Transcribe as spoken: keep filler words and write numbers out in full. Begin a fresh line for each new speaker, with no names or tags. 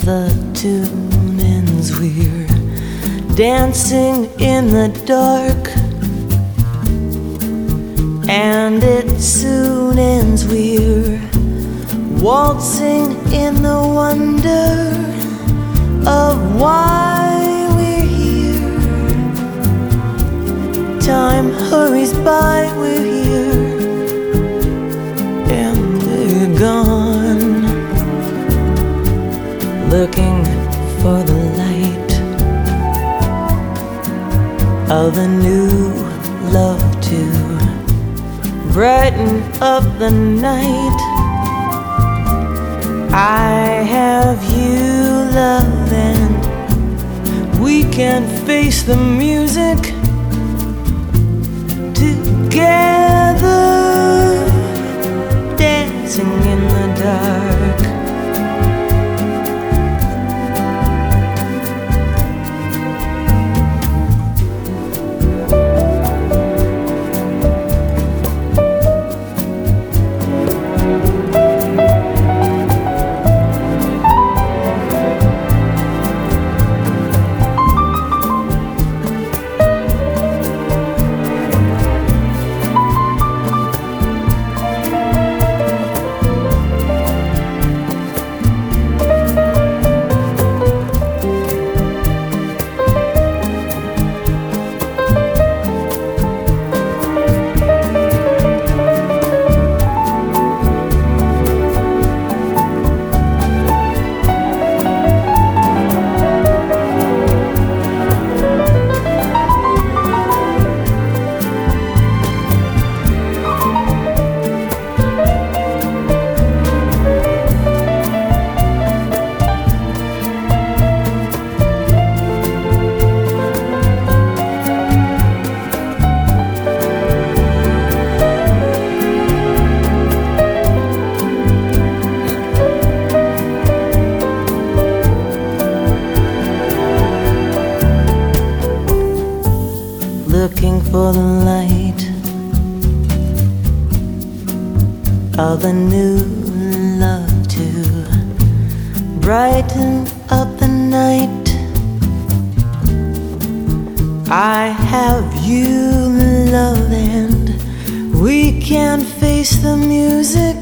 the tune ends, we're dancing in the dark, and it soon ends, we're waltzing in the wonder of why we're here. Time hurries by, we're here, and they're gone, looking for the light of a new love to brighten up the night. I have you, love, and we can face the music together, dancing in the dark. Looking for the light of a new love to brighten up the night. I have you, love, and we can face the music